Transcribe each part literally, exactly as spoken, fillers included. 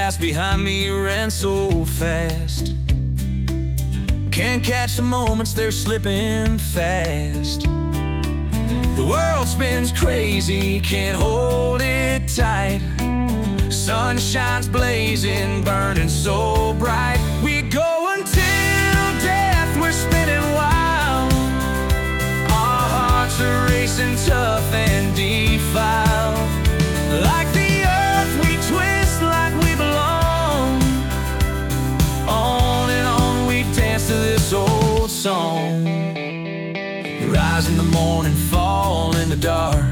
past behind me ran so fast. Can't catch the moments, they're slipping fast. The world spins crazy, can't hold it tight. Sun shines blazing, burning so bright. We go until death, we're spinning wild. Our hearts are racing tough and defiled. Like the earth we twist like we belong. On and on we dance to this old song. Rise in the morning, fall in the dark.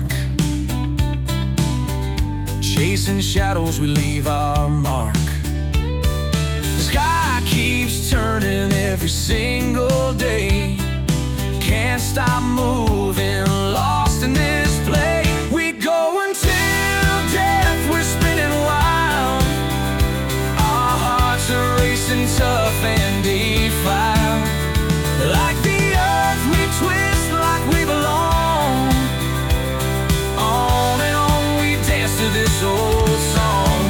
Chasing shadows, we leave our mark. The sky keeps turning every single day. Can't stop moving, lost in this play. We go until death, we're spinning wild. Our hearts are racing tough and defiled. Like the earth we twist like we belong. On and on we dance to this old song.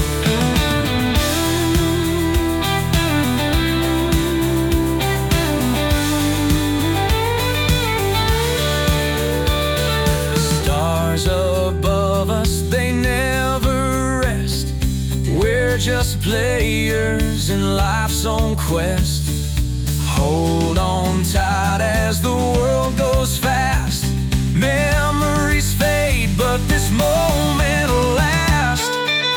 The stars above us, they never rest. We're just players in life's own quest. Hold on tight as the world goes fast. Memories fade, but this moment will last.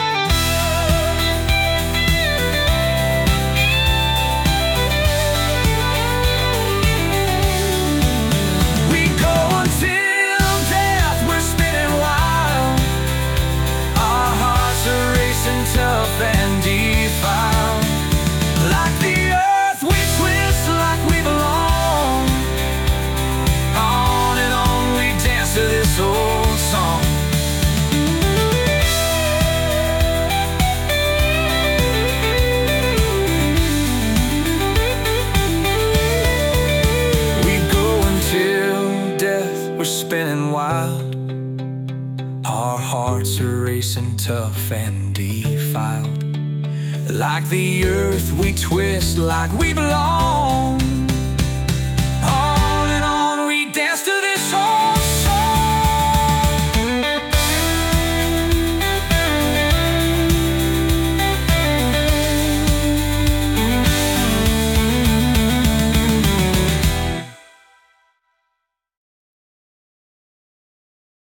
We go until death, we're spinning wild. Our hearts are racing tough and defiled. Like the earth we twist like we belong. On and on we dance to this old song. We go until death, we're spinning wild. Our hearts are racing tough and defiled. Like the earth we twist like we belong.